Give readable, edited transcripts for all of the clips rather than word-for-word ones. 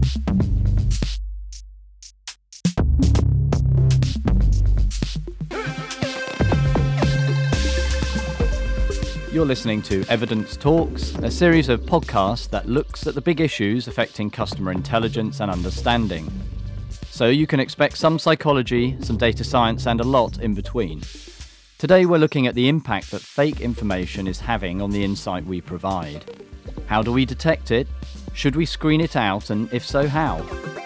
You're listening to Evidence Talks, a series of podcasts that looks at the big issues affecting customer intelligence and understanding. So you can expect some psychology, some data science, and a lot in between. Today we're looking at the impact that fake information is having on the insight we provide. How do we detect it? Should we screen it out, and if so, how?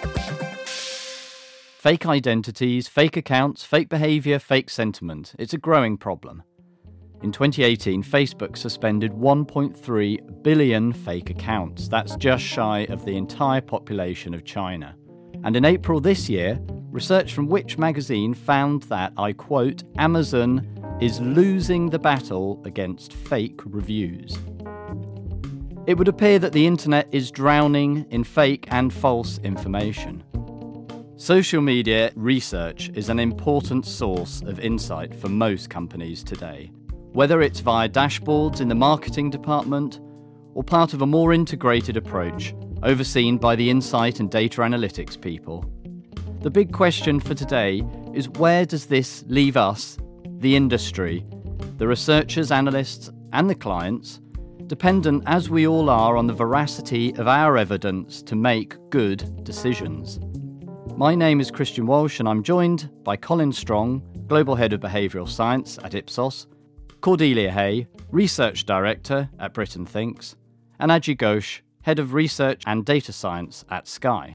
Fake identities, fake accounts, fake behaviour, fake sentiment. It's a growing problem. In 2018, Facebook suspended 1.3 billion fake accounts. That's just shy of the entire population of China. And in April this year, research from Which magazine found that, I quote, Amazon is losing the battle against fake reviews. It would appear that the internet is drowning in fake and false information. Social media research is an important source of insight for most companies today. Whether it's via dashboards in the marketing department or part of a more integrated approach overseen by the insight and data analytics people. The big question for today is, where does this leave us, the industry, the researchers, analysts and the clients, dependent as we all are on the veracity of our evidence to make good decisions? My name is Christian Walsh and I'm joined by Colin Strong, Global Head of Behavioural Science at Ipsos, Cordelia Hay, Research Director at Britain Thinks, and Ajay Ghosh, Head of Research and Data Science at Sky.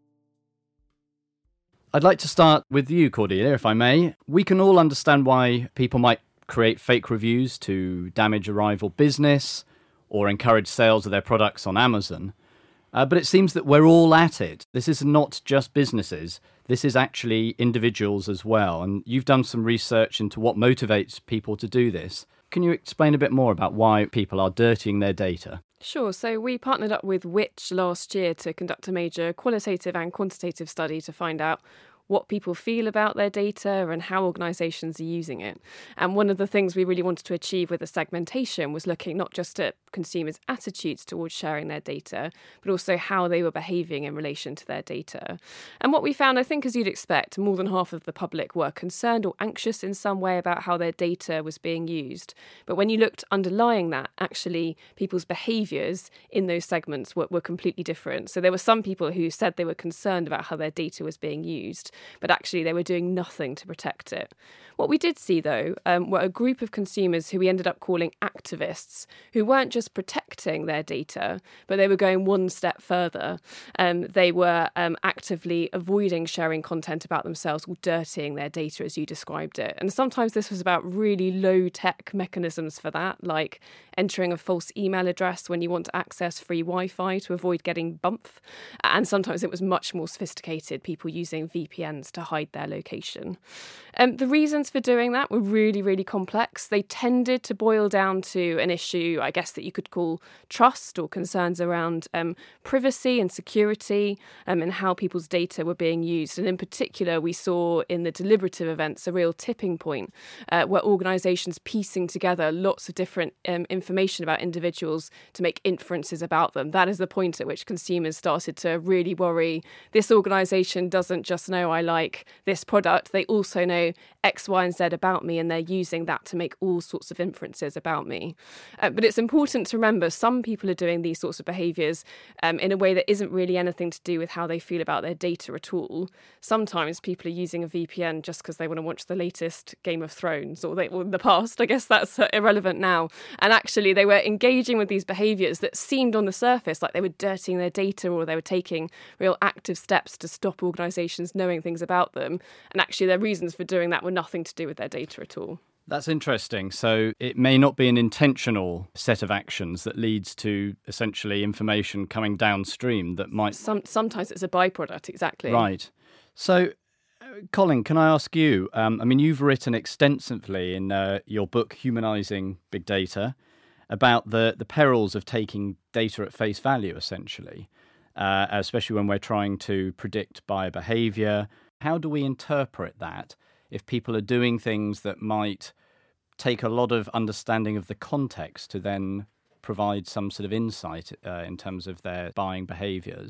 I'd like to start with you, Cordelia, if I may. We can all understand why people might create fake reviews to damage a rival business or encourage sales of their products on Amazon. But it seems that we're all at it. This is not just businesses. This is actually individuals as well. And you've done some research into what motivates people to do this. Can you explain a bit more about why people are dirtying their data? Sure. So we partnered up with Which last year to conduct a major qualitative and quantitative study to find out what people feel about their data and how organisations are using it. And one of the things we really wanted to achieve with the segmentation was looking not just at consumers' attitudes towards sharing their data, but also how they were behaving in relation to their data. And what we found, I think, as you'd expect, more than half of the public were concerned or anxious in some way about how their data was being used. But when you looked underlying that, actually, people's behaviours in those segments were completely different. So there were some people who said they were concerned about how their data was being used, but actually they were doing nothing to protect it. What we did see, though, were a group of consumers who we ended up calling activists, who weren't just protecting their data, but they were going one step further. They were actively avoiding sharing content about themselves or dirtying their data, as you described it. And sometimes this was about really low-tech mechanisms for that, like entering a false email address when you want to access free Wi-Fi to avoid getting bumped. And sometimes it was much more sophisticated, people using VPNs to hide their location. The reasons for doing that were really, really complex. They tended to boil down to an issue, I guess, that you could call trust or concerns around privacy and security and how people's data were being used. And in particular, we saw in the deliberative events a real tipping point where organisations piecing together lots of different information about individuals to make inferences about them. That is the point at which consumers started to really worry. This organisation doesn't just know I like this product, they also know X, Y, and Z about me, and they're using that to make all sorts of inferences about me. But it's important to remember some people are doing these sorts of behaviours in a way that isn't really anything to do with how they feel about their data at all. Sometimes people are using a VPN just because they want to watch the latest Game of Thrones, or in the past. I guess that's irrelevant now. And actually, they were engaging with these behaviours that seemed on the surface like they were dirtying their data, or they were taking real active steps to stop organisations knowing things about them. And actually, their reasons for doing that were nothing to do with their data at all. That's interesting. So it may not be an intentional set of actions that leads to essentially information coming downstream that might... Sometimes it's a byproduct, exactly. Right. So, Colin, can I ask you, you've written extensively in your book, Humanising Big Data, about the perils of taking data at face value, essentially, especially when we're trying to predict buyer behaviour. How do we interpret that if people are doing things that might take a lot of understanding of the context to then provide some sort of insight in terms of their buying behaviours?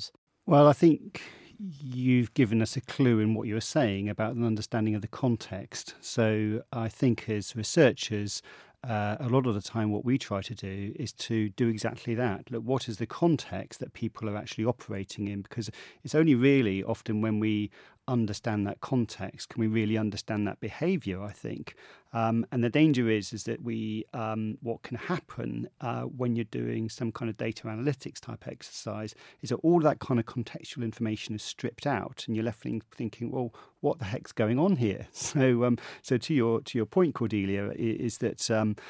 Well, I think you've given us a clue in what you were saying about an understanding of the context. So I think as researchers, a lot of the time what we try to do is to do exactly that. Look, what is the context that people are actually operating in? Because it's only really often when we understand that context can we really understand that behaviour, I think. And the danger is that we what can happen when you're doing some kind of data analytics type exercise is that all that kind of contextual information is stripped out, and you're left thinking, well, what the heck's going on here? So, to your point, Cordelia, is that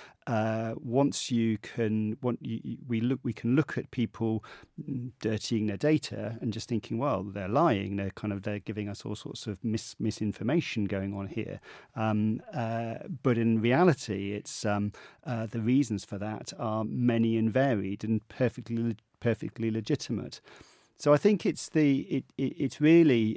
once we can look at people dirtying their data and just thinking, well, they're lying, they're giving us all sorts of misinformation going on here. But in reality, it's the reasons for that are many and varied and perfectly legitimate. So I think it's really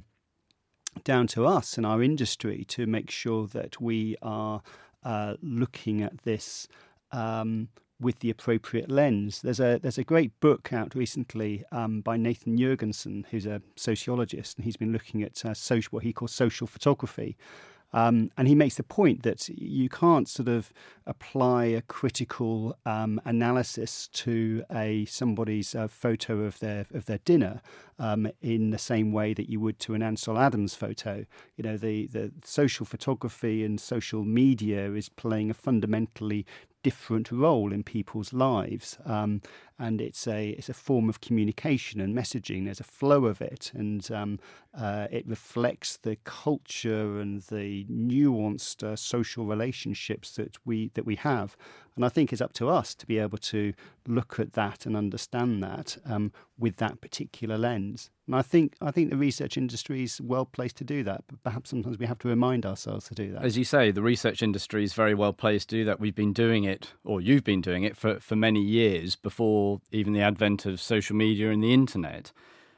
down to us and our industry to make sure that we are looking at this with the appropriate lens. There's a great book out recently by Nathan Jurgensen, who's a sociologist, and he's been looking at what he calls social photography. And he makes the point that you can't sort of apply a critical analysis to somebody's photo of their dinner in the same way that you would to an Ansel Adams photo. You know, the social photography and social media is playing a fundamentally different role in people's lives, and it's a form of communication and messaging. There's a flow of it, and it reflects the culture and the nuanced social relationships that we have. And I think it's up to us to be able to look at that and understand that with that particular lens. And I think the research industry is well placed to do that, but perhaps sometimes we have to remind ourselves to do that. As you say, the research industry is very well placed to do that. We've been doing it, or you've been doing it, for many years before even the advent of social media and the internet.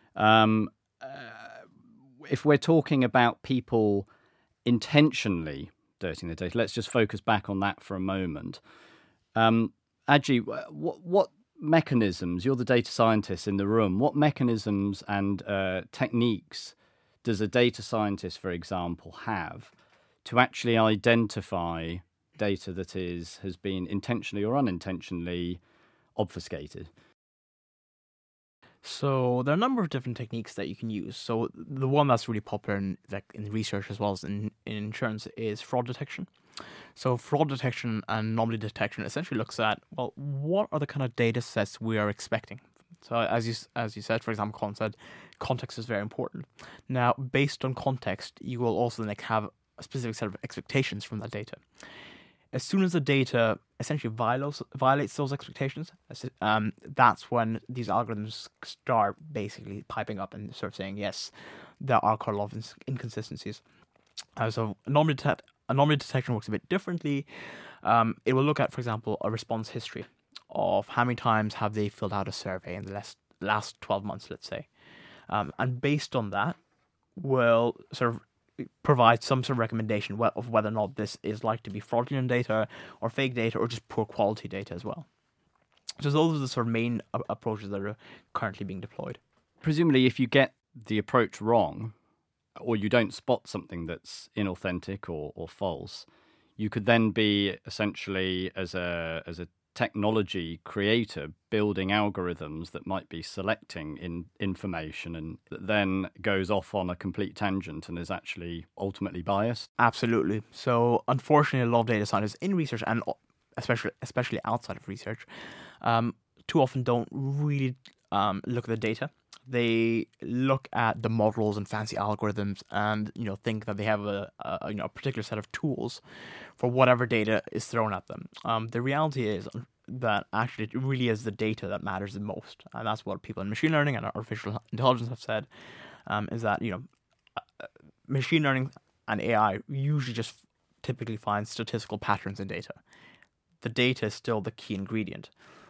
If we're talking about people intentionally dirtying the data, let's just focus back on that for a moment. Ajay, what mechanisms, you're the data scientist in the room, what mechanisms and techniques does a data scientist, for example, have to actually identify data that has been intentionally or unintentionally obfuscated? So there are a number of different techniques that you can use. So the one that's really popular in research as well as in insurance is fraud detection. So fraud detection and anomaly detection essentially looks at, well, what are the kind of data sets we are expecting? So as you said, for example, Colin said, context is very important. Now, based on context, you will also then have a specific set of expectations from that data. As soon as the data essentially violates those expectations, that's when these algorithms start basically piping up and sort of saying, yes, there are quite a lot of inconsistencies. So anomaly detection works a bit differently. It will look at, for example, a response history of how many times have they filled out a survey in the last 12 months, let's say. And based on that, will sort of provide some sort of recommendation of whether or not this is likely to be fraudulent data or fake data or just poor quality data as well. So those are the sort of main approaches that are currently being deployed. Presumably, if you get the approach wrong, or you don't spot something that's inauthentic or false, you could then be essentially, as a technology creator, building algorithms that might be selecting information and that then goes off on a complete tangent and is actually ultimately biased. Absolutely. So unfortunately, a lot of data scientists in research, and especially outside of research, too often don't really look at the data. They look at the models and fancy algorithms and think that they have a particular set of tools for whatever data is thrown at them. The reality is that actually it really is the data that matters the most, and that's what people in machine learning and artificial intelligence have said. Is that machine learning and AI usually just typically find statistical patterns in data. The data is still the key ingredient.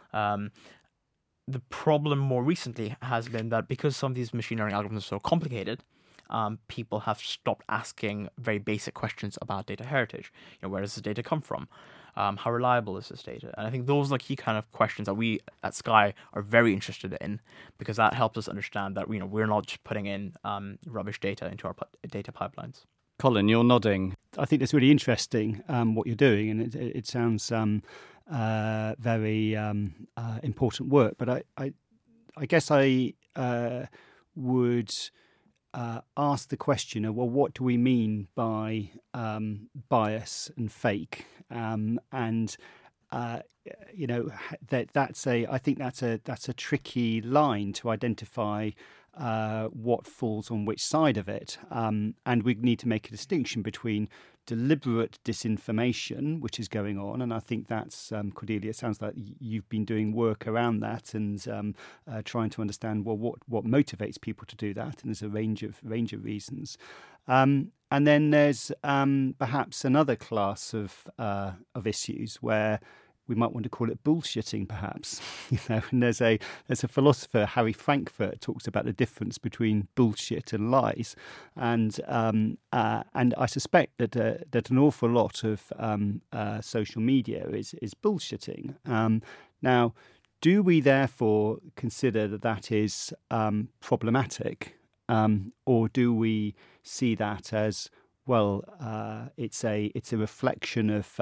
The problem more recently has been that because some of these machine learning algorithms are so complicated, people have stopped asking very basic questions about data heritage. Where does this data come from? How reliable is this data? And I think those are the key kind of questions that we at Sky are very interested in, because that helps us understand that we're not just putting in rubbish data into our data pipelines. Colin, you're nodding. I think that's really interesting what you're doing, and it sounds very important work. But I guess I would ask the question of, well, what do we mean by bias and fake? I think that's a tricky line to identify what falls on which side of it, and we need to make a distinction between deliberate disinformation, which is going on, and I think that's Cordelia. It sounds like you've been doing work around that and trying to understand what motivates people to do that, and there's a range of reasons. And then there's perhaps another class of issues where we might want to call it bullshitting, perhaps. And there's a philosopher, Harry Frankfurt, talks about the difference between bullshit and lies, and I suspect that an awful lot of social media is bullshitting. Now, do we therefore consider that is problematic, or do we see that as, well, it's a reflection of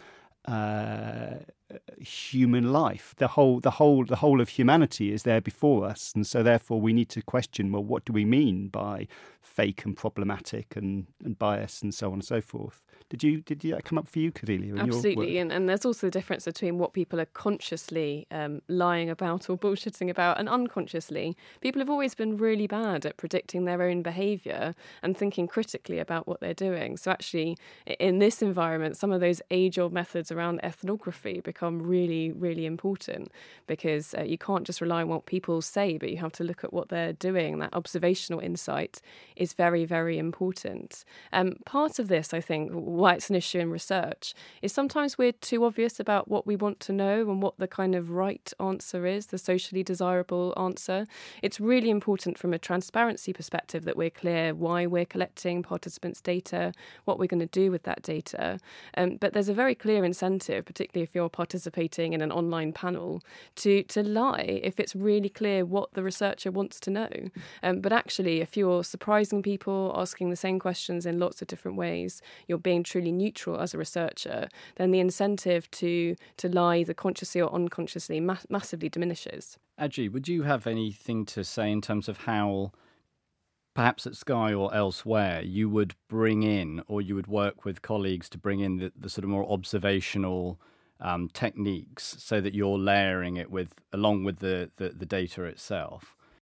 human life? The whole of humanity is there before us, and so therefore we need to question, well, what do we mean by fake and problematic and bias and so on and so forth? Did that come up for you, Cordelia? Absolutely, and there's also the difference between what people are consciously lying about or bullshitting about, and unconsciously. People have always been really bad at predicting their own behaviour and thinking critically about what they're doing. So actually, in this environment, some of those age-old methods around ethnography become really, really important, because you can't just rely on what people say, but you have to look at what they're doing. That observational insight is very, very important. Part of this, I think, why it's an issue in research, is sometimes we're too obvious about what we want to know and what the kind of right answer is, the socially desirable answer. It's really important from a transparency perspective that we're clear why we're collecting participants' data, what we're going to do with that data. But there's a very clear incentive, particularly if you're participating in an online panel, to lie if it's really clear what the researcher wants to know. But actually, if you're surprising people, asking the same questions in lots of different ways, you're being truly neutral as a researcher, then the incentive to lie either consciously or unconsciously massively diminishes. Ajay, would you have anything to say in terms of how, perhaps at Sky or elsewhere, you would bring in, or you would work with colleagues to bring in the sort of more observational techniques, so that you're layering it along with the data itself?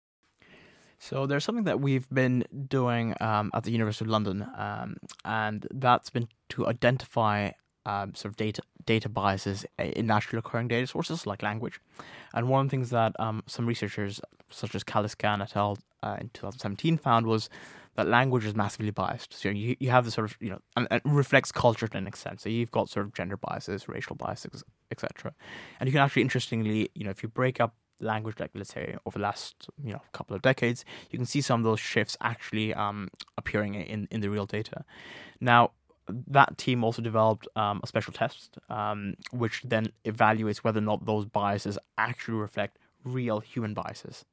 So there's something that we've been doing at the University of London, and that's been to identify sort of data biases in naturally occurring data sources like language. And one of the things that some researchers, such as Kaliskan et al. In 2017 found was that language is massively biased. So you have this sort of, and it reflects culture to an extent. So you've got sort of gender biases, racial biases, etc. And you can actually, interestingly, if you break up language, like let's say over the last couple of decades, you can see some of those shifts actually appearing in the real data. Now, that team also developed a special test which then evaluates whether or not those biases actually reflect real human biases.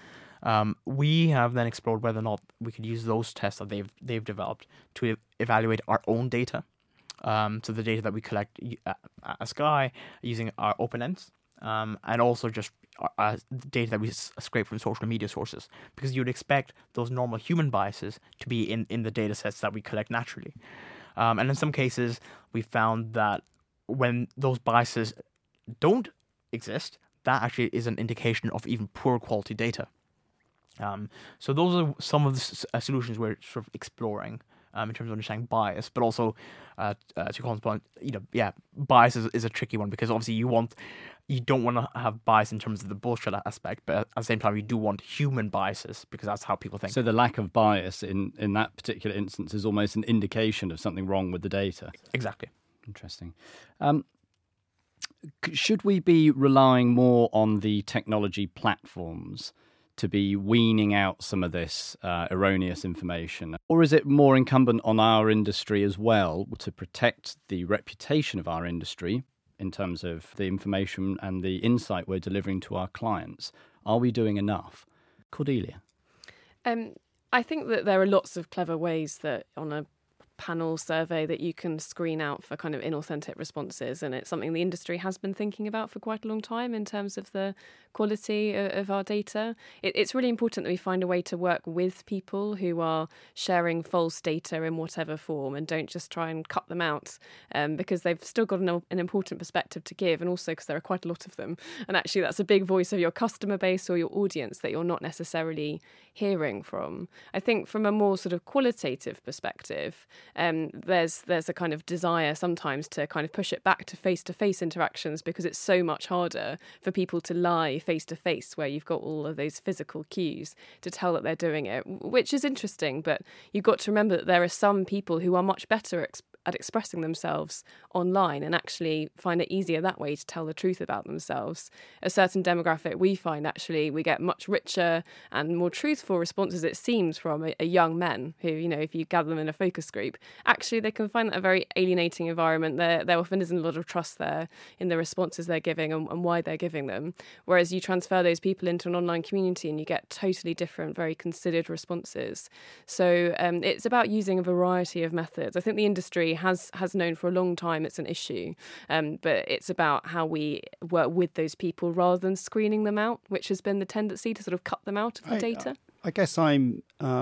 We have then explored whether or not we could use those tests that they've developed to evaluate our own data. So the data that we collect at Sky using our OpenEnds, and also just data that we scrape from social media sources, because you'd expect those normal human biases to be in the data sets that we collect naturally. And in some cases, we found that when those biases don't exist, that actually is an indication of even poor quality data. So those are some of the solutions we're sort of exploring in terms of understanding bias, but also to Colin's point, bias is a tricky one, because obviously you don't want to have bias in terms of the bullshit aspect, but at the same time you do want human biases, because that's how people think. So the lack of bias in that particular instance is almost an indication of something wrong with the data. Exactly. Interesting. Should we be relying more on the technology platforms to be weaning out some of this erroneous information? Or is it more incumbent on our industry as well to protect the reputation of our industry in terms of the information and the insight we're delivering to our clients? Are we doing enough? Cordelia? I think that there are lots of clever ways that on a panel survey that you can screen out for kind of inauthentic responses, and it's something the industry has been thinking about for quite a long time in terms of the quality of our data. It's really important that we find a way to work with people who are sharing false data in whatever form, and don't just try and cut them out, because they've still got an important perspective to give, and also because there are quite a lot of them, and actually that's a big voice of your customer base or your audience that you're not necessarily hearing from. I think from a more sort of qualitative perspective, there's a kind of desire sometimes to kind of push it back to face-to-face interactions, because it's so much harder for people to lie face-to-face where you've got all of those physical cues to tell that they're doing it, which is interesting. But you've got to remember that there are some people who are much better at expressing themselves online and actually find it easier that way to tell the truth about themselves. A certain demographic, we find actually we get much richer and more truthful responses, it seems, from a young men who, you know, if you gather them in a focus group, actually they can find that a very alienating environment. There often isn't a lot of trust there in the responses they're giving and why they're giving them. Whereas you transfer those people into an online community and you get totally different, very considered responses. So it's about using a variety of methods. I think the industry has known for a long time it's an issue, but it's about how we work with those people rather than screening them out, which has been the tendency to sort of cut them out of the data. I guess I'm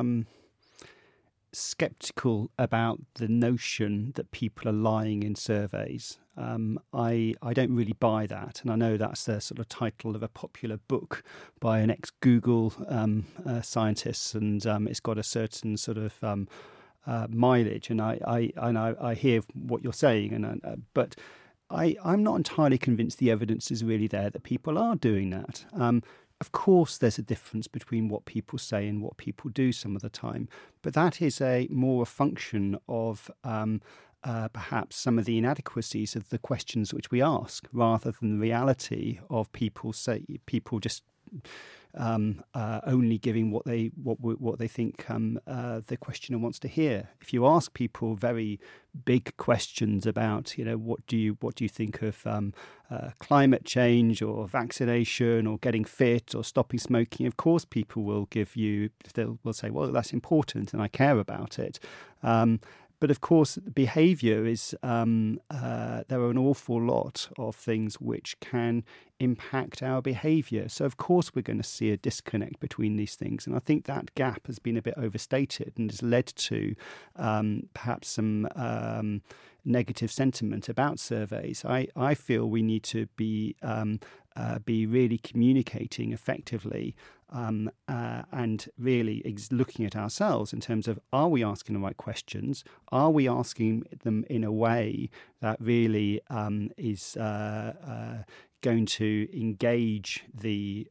sceptical about the notion that people are lying in surveys. I don't really buy that, and I know that's the sort of title of a popular book by an ex-Google scientist, and it's got a certain sort of mileage, and I hear what you're saying, but I'm not entirely convinced the evidence is really there that people are doing that. Of course, there's a difference between what people say and what people do some of the time, but that is more a function of perhaps some of the inadequacies of the questions which we ask, rather than the reality of people just only giving what they think the questioner wants to hear. If you ask people very big questions about, you know, what do you think of climate change or vaccination or getting fit or stopping smoking, of course people will say, well, that's important and I care about it. But of course, behaviour is, there are an awful lot of things which can impact our behaviour. So of course, we're going to see a disconnect between these things. And I think that gap has been a bit overstated and has led to perhaps some negative sentiment about surveys. I feel we need to be really communicating effectively and really looking at ourselves in terms of, are we asking the right questions? Are we asking them in a way that really is going to engage the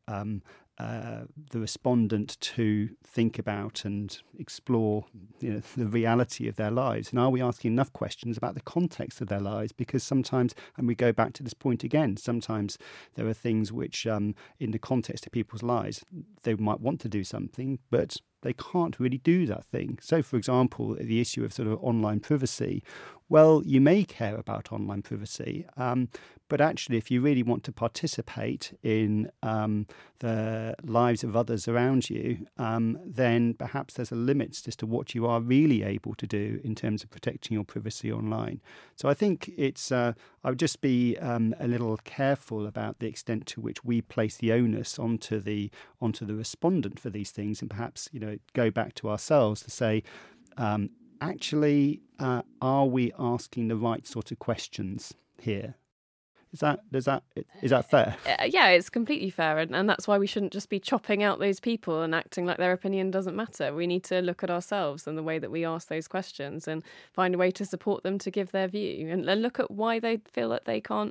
respondent to think about and explore, you know, the reality of their lives? And are we asking enough questions about the context of their lives? Because sometimes, and we go back to this point again, sometimes there are things which in the context of people's lives, they might want to do something, but they can't really do that thing. So, for example, the issue of sort of online privacy, well, you may care about online privacy, but actually, if you really want to participate in the lives of others around you, then perhaps there's a limit as to what you are really able to do in terms of protecting your privacy online. So I think I would just be a little careful about the extent to which we place the onus onto the respondent for these things, and perhaps, you know, go back to ourselves to say, actually, are we asking the right sort of questions here? Is that fair? Yeah, it's completely fair, and that's why we shouldn't just be chopping out those people and acting like their opinion doesn't matter. We need to look at ourselves and the way that we ask those questions and find a way to support them to give their view, and look at why they feel that they can't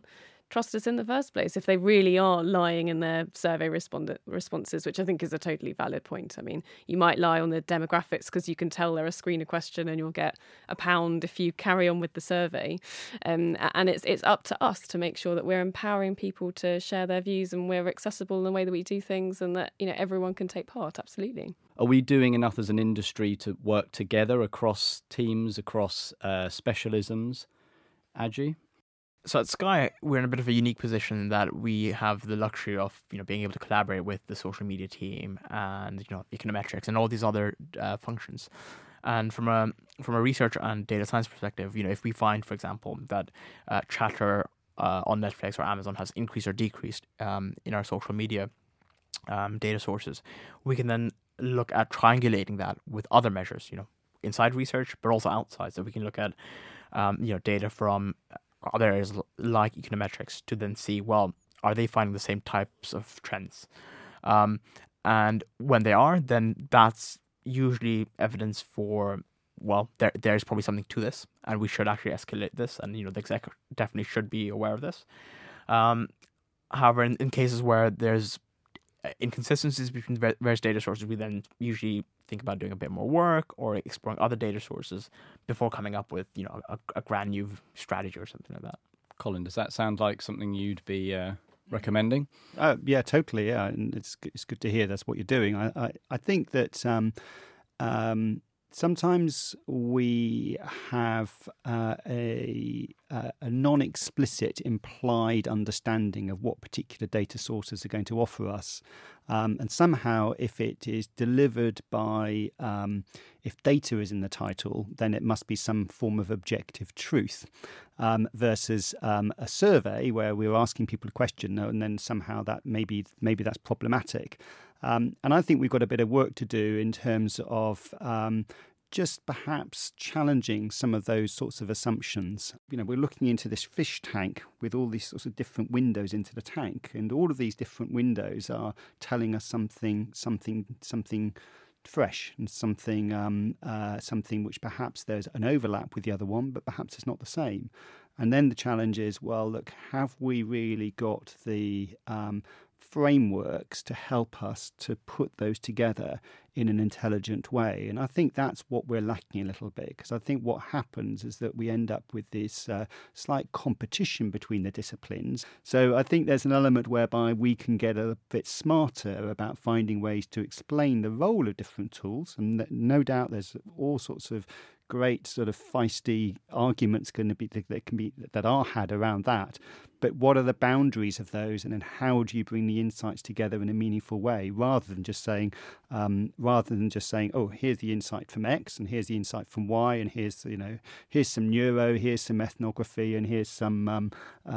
trust us in the first place if they really are lying in their survey responses, which I think is a totally valid point. I mean, you might lie on the demographics because you can tell they're a screener question and you'll get £1 if you carry on with the survey. And it's up to us to make sure that we're empowering people to share their views and we're accessible in the way that we do things, and that, you know, everyone can take part. Absolutely. Are we doing enough as an industry to work together across teams, across specialisms? Aji? So at Sky, we're in a bit of a unique position in that we have the luxury of, you know, being able to collaborate with the social media team and, you know, econometrics and all these other functions. And from a research and data science perspective, you know, if we find, for example, that chatter on Netflix or Amazon has increased or decreased in our social media data sources, we can then look at triangulating that with other measures, you know, inside research, but also outside. So we can look at, you know, data from other areas like econometrics to then see, well, are they finding the same types of trends? And when they are, then that's usually evidence for, well, there's probably something to this, and we should actually escalate this, and, you know, the exec definitely should be aware of this. However, in cases where there's inconsistencies between various data sources, we then usually think about doing a bit more work or exploring other data sources before coming up with, you know, a brand new strategy or something like that. Colin, does that sound like something you'd be recommending? Yeah, totally. Yeah, and it's good to hear that's what you're doing. I think that sometimes we have a non-explicit implied understanding of what particular data sources are going to offer us. And somehow, if it is delivered by, if data is in the title, then it must be some form of objective truth, versus a survey where we're asking people a question and then somehow that maybe that's problematic. And I think we've got a bit of work to do in terms of just perhaps challenging some of those sorts of assumptions. You know, we're looking into this fish tank with all these sorts of different windows into the tank, and all of these different windows are telling us something fresh and something which perhaps there's an overlap with the other one, but perhaps it's not the same. And then the challenge is, well, look, have we really got the frameworks to help us to put those together in an intelligent way? And I think that's what we're lacking a little bit, because I think what happens is that we end up with this slight competition between the disciplines. So I think there's an element whereby we can get a bit smarter about finding ways to explain the role of different tools, and no doubt there's all sorts of great sort of feisty arguments that are had around that. But what are the boundaries of those, and then how do you bring the insights together in a meaningful way, rather than just saying, oh, here's the insight from X, and here's the insight from Y, and here's some neuro, here's some ethnography, and here's some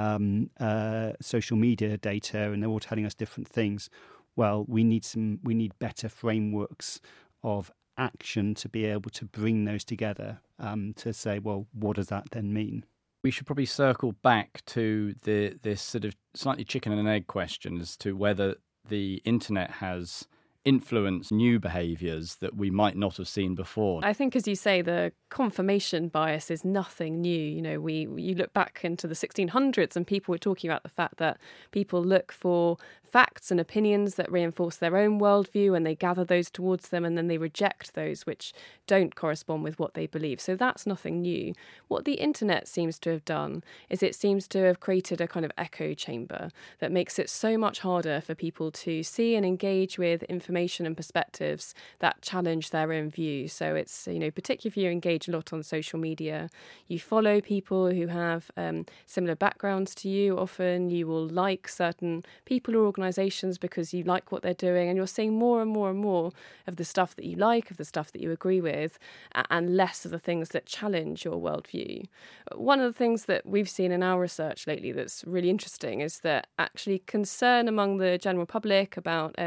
social media data, and they're all telling us different things. Well, we need better frameworks of action to be able to bring those together, to say, well, what does that then mean? We should probably circle back to this sort of slightly chicken and egg question as to whether the internet has influenced new behaviours that we might not have seen before. I think, as you say, the confirmation bias is nothing new. You know, you look back into the 1600s and people were talking about the fact that people look for facts and opinions that reinforce their own worldview, and they gather those towards them, and then they reject those which don't correspond with what they believe. So that's nothing new. What the internet seems to have done is it seems to have created a kind of echo chamber that makes it so much harder for people to see and engage with information and perspectives that challenge their own views. So it's, you know, particularly if you engage a lot on social media, you follow people who have similar backgrounds to you. Often you will like certain people or organisations because you like what they're doing, and you're seeing more and more and more of the stuff that you like, of the stuff that you agree with, and less of the things that challenge your worldview. One of the things that we've seen in our research lately that's really interesting is that actually concern among the general public about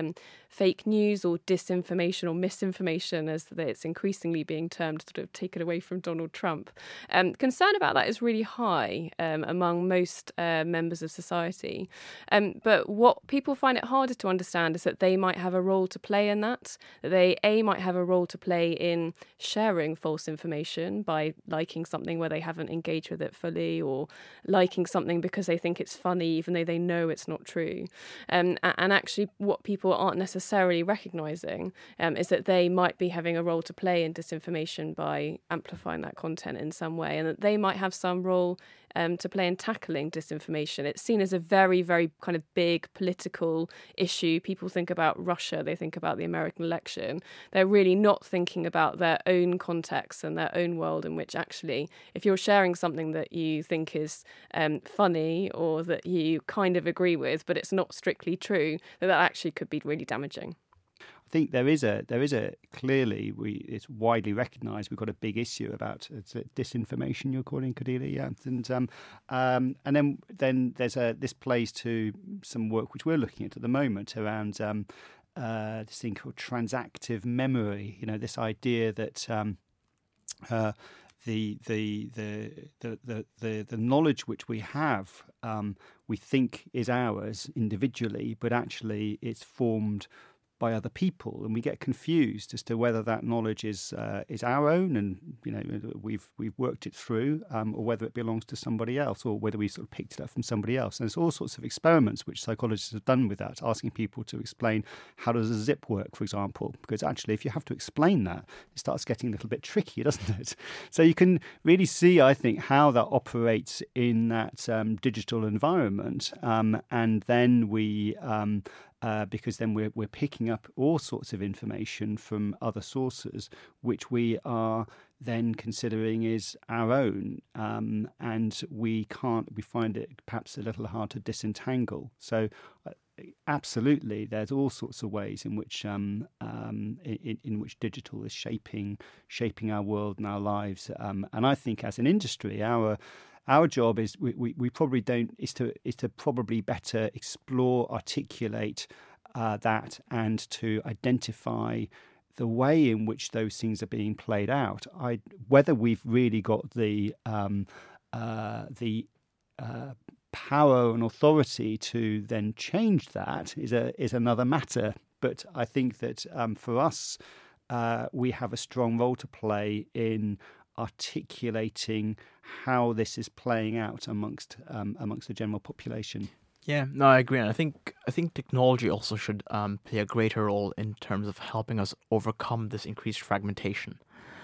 fake news or disinformation or misinformation, as it's increasingly being termed, sort of taken away from Donald Trump. Concern about that is really high among most members of society. But what people find it harder to understand is that they might have a role to play in that they might have a role to play in sharing false information by liking something where they haven't engaged with it fully, or liking something because they think it's funny even though they know it's not true. And actually what people aren't necessarily recognising is that they might be having a role to play in disinformation by amplifying that content in some way, and that they might have some role to play in tackling disinformation. It's seen as a very, very kind of big political issue. People think about Russia, they think about the American election. They're really not thinking about their own context and their own world, in which actually, if you're sharing something that you think is funny or that you kind of agree with, but it's not strictly true, that actually could be really damaging. I think there is a clearly it's widely recognised we've got a big issue about disinformation. You're calling, Cordelia, yeah, and then there's this plays to some work which we're looking at the moment around this thing called transactive memory. You know, this idea that the knowledge which we have we think is ours individually, but actually it's formed by other people, and we get confused as to whether that knowledge is our own, and you know we've worked it through, or whether it belongs to somebody else, or whether we sort of picked it up from somebody else. And there's all sorts of experiments which psychologists have done with that, asking people to explain how does a zip work, for example, because actually if you have to explain that, it starts getting a little bit tricky, doesn't it? So you can really see, I think, how that operates in that digital environment, and then we. Because then we're picking up all sorts of information from other sources, which we are then considering is our own, and we find it perhaps a little hard to disentangle. So, absolutely, there's all sorts of ways in which in which digital is shaping our world and our lives, and I think as an industry, our job is we probably is to probably better explore, articulate that, and to identify the way in which those things are being played out. Whether we've really got the power and authority to then change that is another matter. But I think that for us, we have a strong role to play in articulating how this is playing out amongst the general population. Yeah, no, I agree. And I think technology also should play a greater role in terms of helping us overcome this increased fragmentation.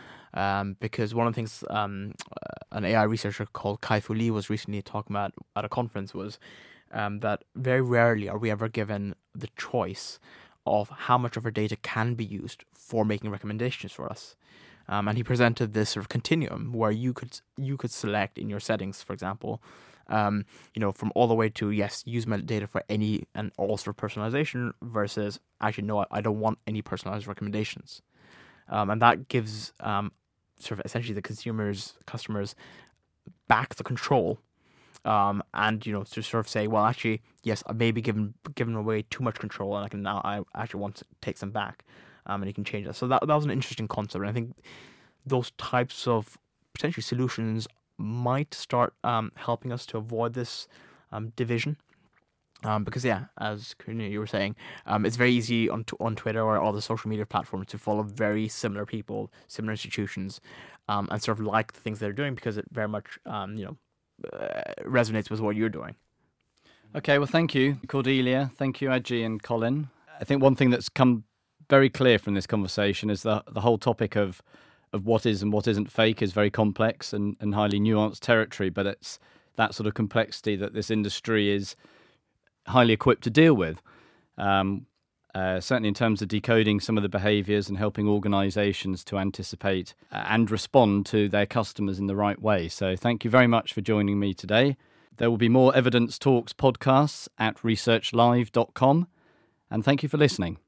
Because one of the things an AI researcher called Kai-Fu Lee was recently talking about at a conference was that very rarely are we ever given the choice of how much of our data can be used for making recommendations for us. And he presented this sort of continuum where you could select in your settings, for example, from all the way to, yes, use my data for any and all sort of personalization, versus actually, no, I don't want any personalized recommendations. And that gives sort of essentially the customers back the control, and to sort of say, well, actually, yes, I may be given away too much control, and I actually want to take some back. And you can change that. So that was an interesting concept. And I think those types of potentially solutions might start helping us to avoid this division. Because, yeah, as you were saying, it's very easy on Twitter or all the social media platforms to follow very similar people, similar institutions, and sort of like the things they're doing because it very much, resonates with what you're doing. Okay, well, thank you, Cordelia. Thank you, Aji and Colin. I think one thing that's come very clear from this conversation is the whole topic of what is and what isn't fake is very complex and highly nuanced territory, but it's that sort of complexity that this industry is highly equipped to deal with, certainly in terms of decoding some of the behaviours and helping organisations to anticipate and respond to their customers in the right way. So thank you very much for joining me today. There will be more Evidence Talks podcasts at researchlive.com, and thank you for listening.